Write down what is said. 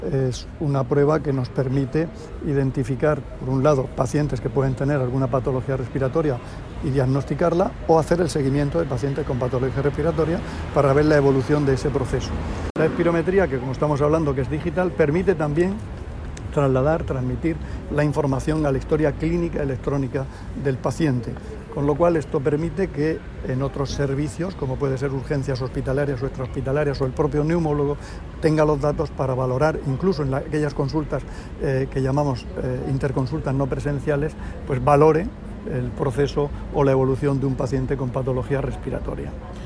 Es una prueba que nos permite identificar, por un lado, pacientes que pueden tener alguna patología respiratoria y diagnosticarla, o hacer el seguimiento de pacientes con patología respiratoria para ver la evolución de ese proceso. La espirometría, que como estamos hablando que es digital, permite también transmitir la información a la historia clínica electrónica del paciente, con lo cual esto permite que en otros servicios, como puede ser urgencias hospitalarias o extrahospitalarias o el propio neumólogo, tenga los datos para valorar, incluso en aquellas consultas que llamamos interconsultas no presenciales, pues valore el proceso o la evolución de un paciente con patología respiratoria.